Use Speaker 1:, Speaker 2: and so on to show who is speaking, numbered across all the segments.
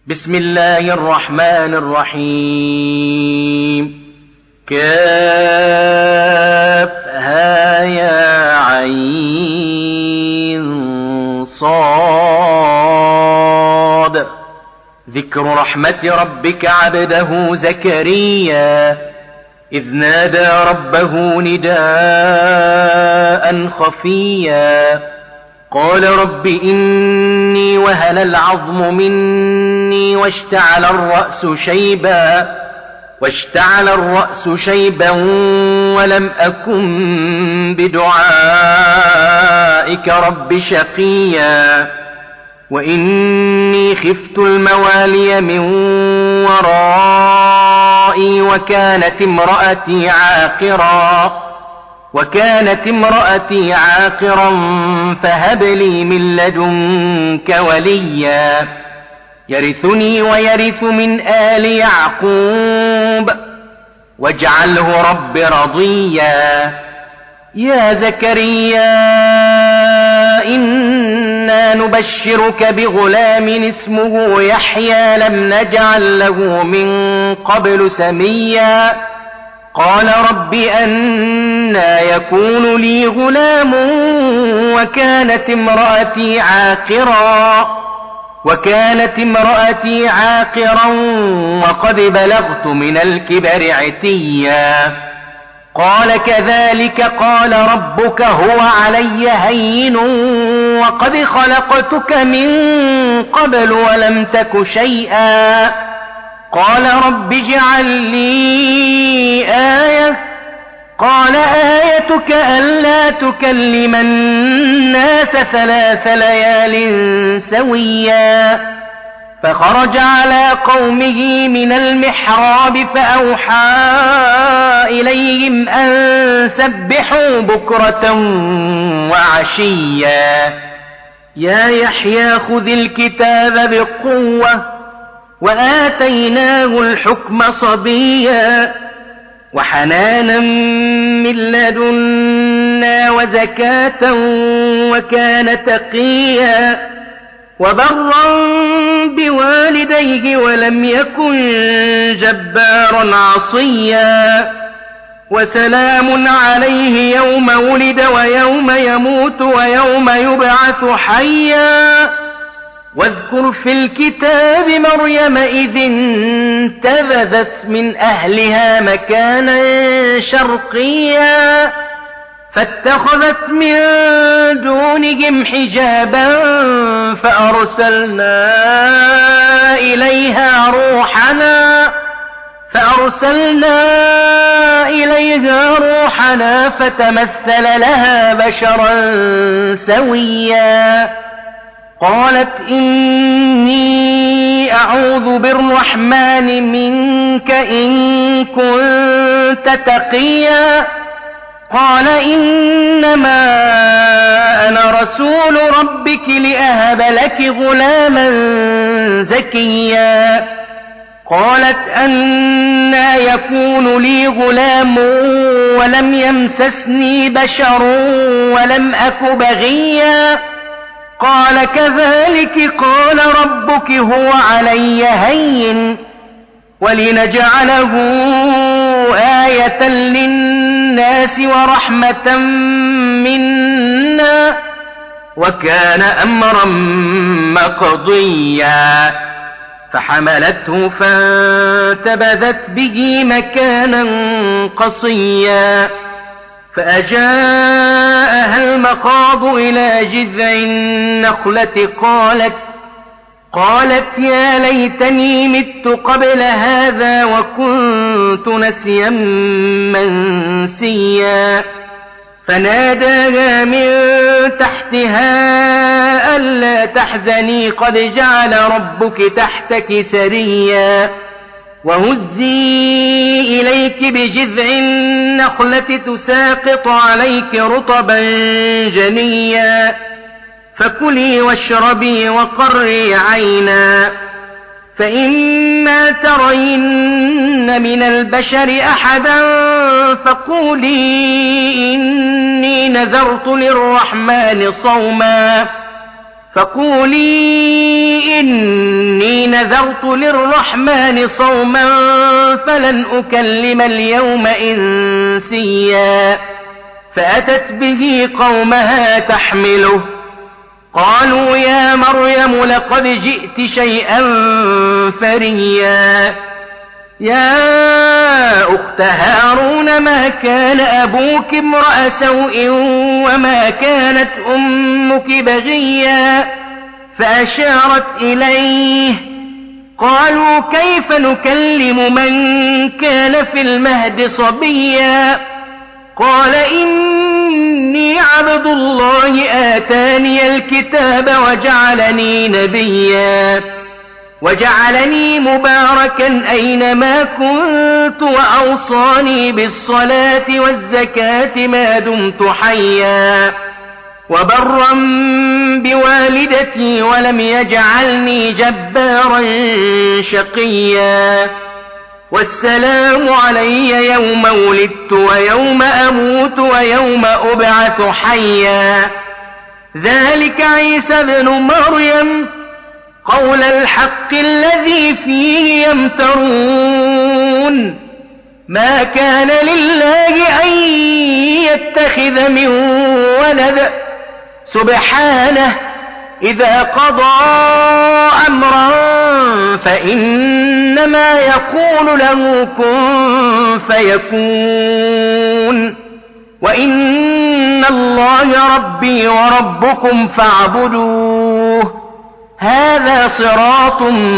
Speaker 1: بسم الله الرحمن الرحيم. كافها يا عين صاد. ذكر رحمة ربك عبده زكريا إذ نادى ربه نداء خفيا قال رب إني وهن العظم مني واشتعل الرأس شيبا ولم أكن بدعائك رب شقيا وإني خفت الموالي من ورائي وكانت امرأتي عاقرا فهب لي من لدنك وليا يرثني ويرث من آل يعقوب واجعله رب رضيا. يا زكريا إنا نبشرك بغلام اسمه يحيى لم نجعل له من قبل سميا قال رب أنى يكون لي غلام وكانت امرأتي عاقرا وقد بلغت من الكبر عتيا قال كذلك قال ربك هو علي هين وقد خلقتك من قبل ولم تك شيئا قال رب اجعل لي آية قال آيتك ألا تكلم الناس 3 ليال سويا فخرج على قومه من المحراب فأوحى إليهم أن سبحوا بكرة وعشيا. يا يحيى خذ الكتاب بقوة وآتيناه الحكم صبيا وحنانا من لدنا وزكاة وكان تقيا وبرا بوالديه ولم يكن جبارا عصيا وسلام عليه يوم ولد ويوم يموت ويوم يبعث حيا. واذكر في الكتاب مريم إذ انتبذت من أهلها مكانا شرقيا فاتخذت من دونهم حجابا فأرسلنا إليها روحنا فتمثل لها بشرا سويا قالت إني أعوذ بالرحمن منك إن كنت تقيا قال إنما أنا رسول ربك لأهب لك غلاما زكيا قالت أنى يكون لي غلام ولم يمسسني بشر ولم أك بغيا قال كذلك قال ربك هو علي هين ولنجعله آية للناس ورحمة منا وكان أمرا مقضيا فحملته فانتبذت به مكانا قصيا فأجاءها المخاض إلى جذع النخلة قالت يا ليتني مت قبل هذا وكنت نسيا منسيا فناداها من تحتها ألا تحزني قد جعل ربك تحتك سريا وهزي إليك بجذع النخلة تساقط عليك رطبا جنيا فكلي واشربي وقري عينا فإما ترين من البشر أحدا فقولي إني نذرت للرحمن صوما فقولي إني نذرت للرحمن صوما فلن أكلم اليوم إنسيا فأتت به قومها تحمله قالوا يا مريم لقد جئت شيئا فريا يا أخت هارون ما كان أبوك امرأ سوء وما كانت أمك بغيا فأشارت إليه قالوا كيف نكلم من كان في المهد صبيا قال إني عبد الله آتاني الكتاب وجعلني نبيا وجعلني مباركا أينما كنت وأوصاني بالصلاة والزكاة ما دمت حيا وبرا بوالدتي ولم يجعلني جبارا شقيا والسلام علي يوم ولدت ويوم أموت ويوم أبعث حيا ذلك عيسى ابن مريم قول الحق الذي فيه يمترون ما كان لله أن يتخذ من ولد سبحانه إذا قضى أمرا فإنما يقول له كن فيكون وإن الله ربي وربكم فاعبدوه هذا صراط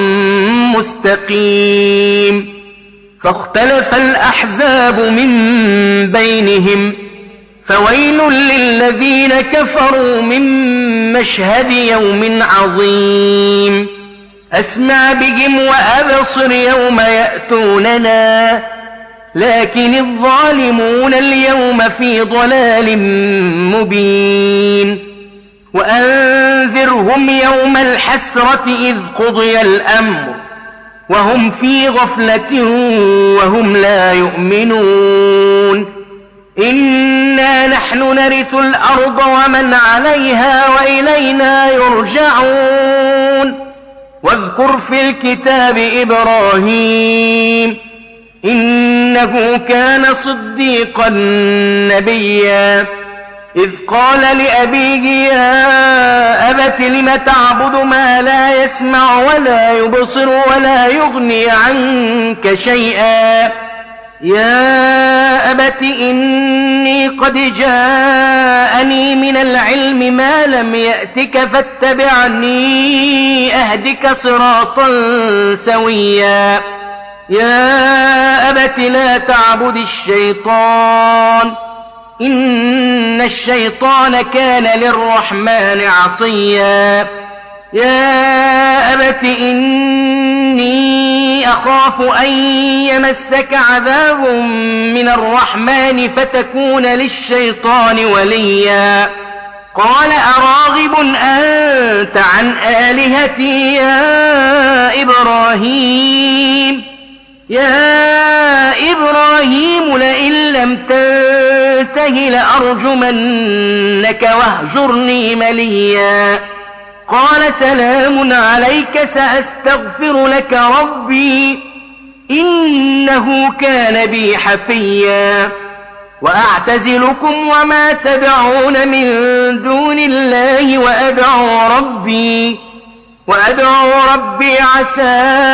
Speaker 1: مستقيم فاختلف الأحزاب من بينهم فويل للذين كفروا من مشهد يوم عظيم أسمع بهم وأبصر يوم يأتوننا لكن الظالمون اليوم في ضلال مبين وأنذرهم يوم الحسرة إذ قضي الأمر وهم في غفلة وهم لا يؤمنون إنا نحن نرث الأرض ومن عليها وإلينا يرجعون واذكر في الكتاب إبراهيم إنه كان صديقا نبيا إذ قال لأبيه يا أبت لم تعبد ما لا يسمع ولا يبصر ولا يغني عنك شيئا يا أبت إني قد جاءني من العلم ما لم يأتك فاتبعني أهدك صراطا سويا يا أبت لا تعبد الشيطان إن الشيطان كان للرحمن عصيا يا أبت إني أخاف أن يمسك عذاب من الرحمن فتكون للشيطان وليا قال أراغب أنت عن آلهتي يا إبراهيم لئن لم تنته لأرجمنك واهجرني مليا قال سلام عليك سأستغفر لك ربي إنه كان بي حفيا وأعتزلكم وما تدعون من دون الله وأدعو ربي عسى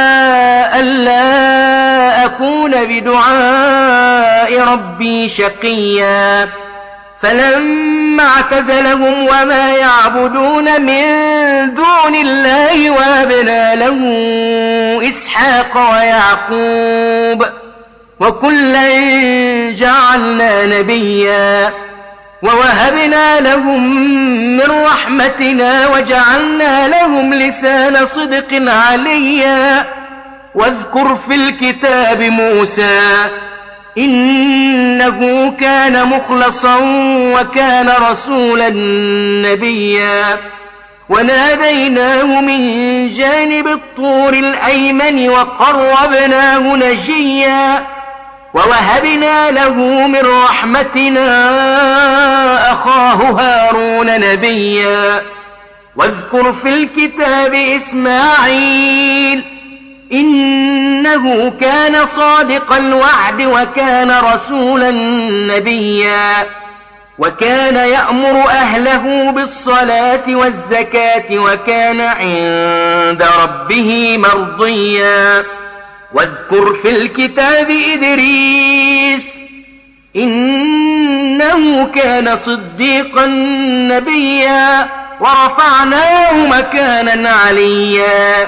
Speaker 1: ألا أكون بدعاء ربي شقيا فلما اعتزلهم وما يعبدون من دون الله وهبنا له إسحاق ويعقوب وكلا جعلنا نبيا ووهبنا لهم من رحمتنا وجعلنا لهم لسان صدق عليا واذكر في الكتاب موسى إنه كان مخلصا وكان رسولا نبيا وناديناه من جانب الطور الأيمن وقربناه نجيا ووهبنا له من رحمتنا أخاه هارون نبيا واذكر في الكتاب إسماعيل إنه كان صادق الوعد وكان رسولا نبيا وكان يأمر أهله بالصلاة والزكاة وكان عند ربه مرضيا واذكر في الكتاب إدريس إنه كان صديقا نبيا ورفعناه مكانا عليا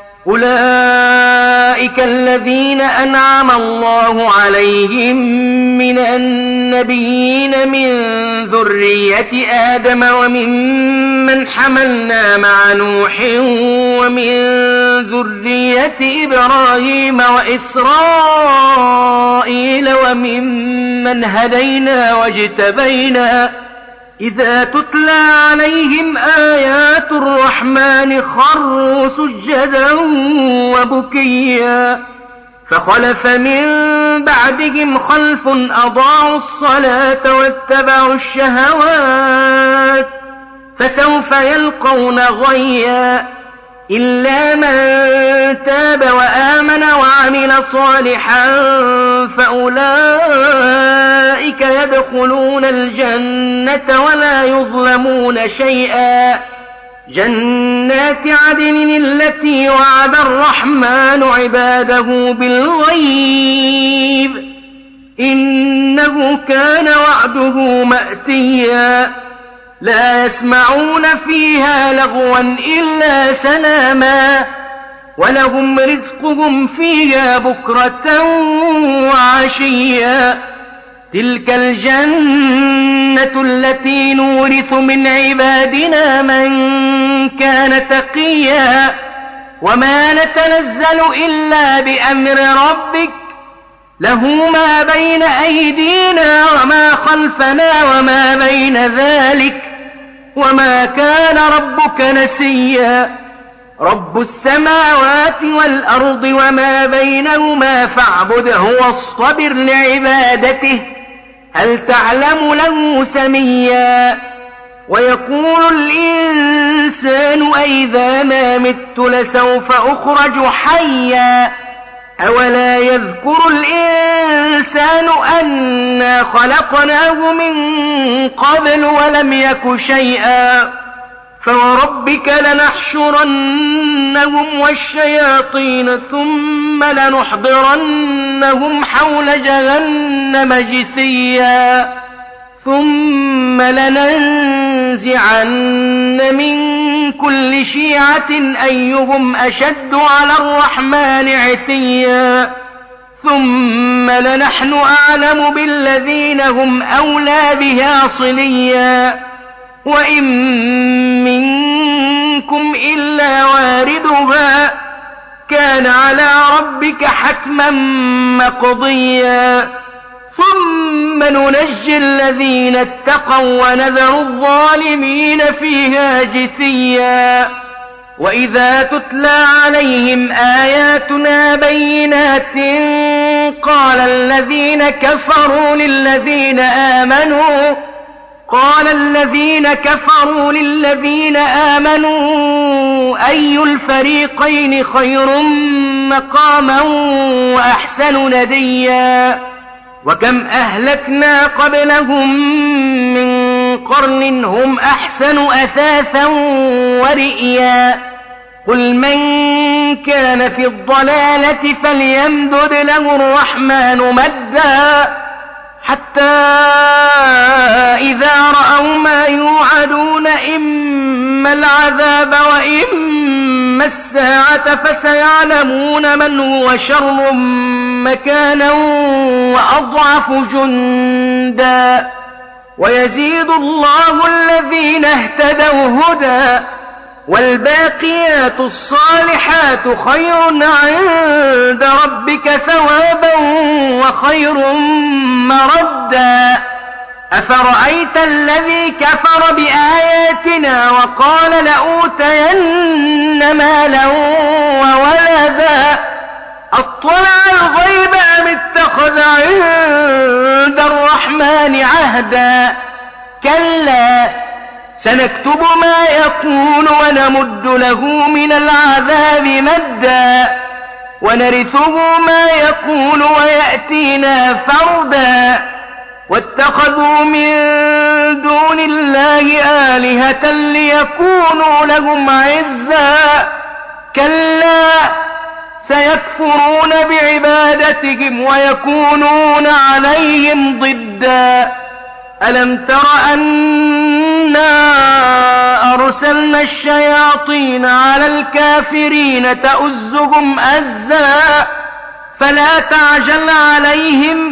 Speaker 1: أولئك الذين أنعم الله عليهم من النبيين من ذرية آدم وممن حملنا مع نوح ومن ذرية إبراهيم وإسرائيل وممن هدينا واجتبينا إذا تتلى عليهم آيات الرحمن خروا سجدا وبكيا فخلف من بعدهم خلف أضاعوا الصلاة واتبعوا الشهوات فسوف يلقون غيا إلا من تاب وآمن وعمل صالحا فأولئك يدخلون الجنة ولا يظلمون شيئا جنات عدن التي وعد الرحمن عباده بالغيب إنه كان وعده مأتيا لا يسمعون فيها لغوا إلا سلاما ولهم رزقهم فيها بكرة وعشيا تلك الجنة التي نورث من عبادنا من كان تقيا وما نتنزل إلا بأمر ربك له ما بين أيدينا وما خلفنا وما بين ذلك وما كان ربك نسيا رب السماوات والأرض وما بينهما فاعبده واصطبر لعبادته هل تعلم له سميا ويقول الإنسان أئذا ما مت لسوف أخرج حيا أولا يذكر الإنسان أنا خلقناه من قبل ولم يك شيئا فوربك لنحشرنهم والشياطين ثم لنحضرنهم حول جهنم جثيا ثم لننزعن من كل شيعة أيهم أشد على الرحمن عتيا ثم لنحن أعلم بالذين هم أولى بها صليا وإن منكم إلا واردها كان على ربك حتما مقضيا ثم ننجي الذين اتقوا ونذر الظالمين فيها جثيا وإذا تتلى عليهم آياتنا بينات قال الذين كفروا للذين آمنوا أي الفريقين خير مقاما وأحسن نديا وكم أهلكنا قبلهم من قرن هم أحسن أثاثا ورئيا قل من كان في الضلالة فليمدد له الرحمن مدا حتى إذا رأوا ما يوعدون إما العذاب وإما الساعة فسيعلمون من هو شر مكانا وأضعف جندا ويزيد الله الذين اهتدوا هدى والباقيات الصالحات خير عند ربك ثوابا وخير مردا أفرأيت الذي كفر بآياتنا وقال لأوتين مالا وولدا أطلع الغيب أم اتخذ عند الرحمن عهدا كلا سنكتب ما يقول ونمد له من العذاب مدا ونرثه ما يقول ويأتينا فردا واتخذوا من دون الله آلهة ليكونوا لهم عزا كلا سيكفرون بعبادتهم ويكونون عليهم ضدا ألم تر أنا أرسلنا الشياطين على الكافرين تؤزهم أزا فلا تعجل عليهم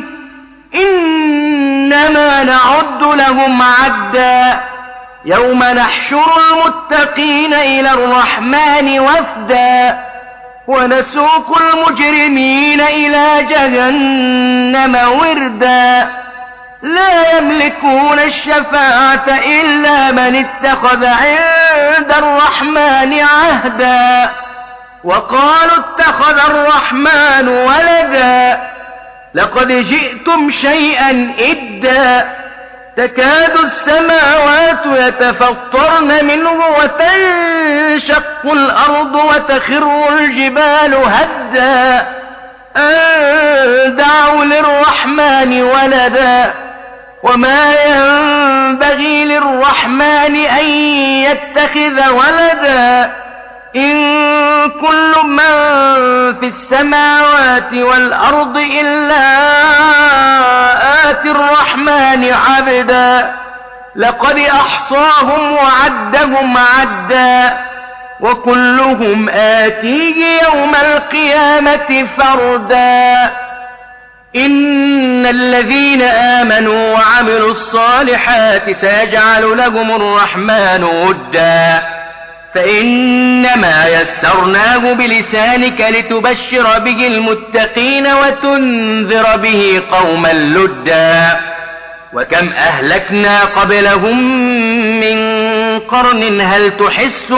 Speaker 1: إنما نعد لهم عدا يوم نحشر المتقين إلى الرحمن وفدا ونسوق المجرمين إلى جهنم وردا لا يملكون الشفاعة إلا من اتخذ عند الرحمن عهدا وقالوا اتخذ الرحمن ولدا لقد جئتم شيئا إدا تكاد السماوات يتفطرن منه وتنشق الأرض وتخر الجبال هدا أن دعوا للرحمن ولدا وما ينبغي للرحمن أن يتخذ ولدا إن كل من في السماوات والأرض إلا آتي الرحمن عبدا لقد أحصاهم وعدهم عدا وكلهم آتيه يوم القيامة فردا إن الذين آمنوا وعملوا الصالحات سيجعل لهم الرحمن ودا فإنما يسرناه بلسانك لتبشر به المتقين وتنذر به قوما لدا وكم أهلكنا قبلهم من قرن هل تحس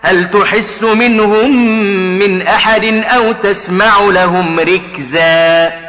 Speaker 1: منهم من أحد أو تسمع لهم ركزا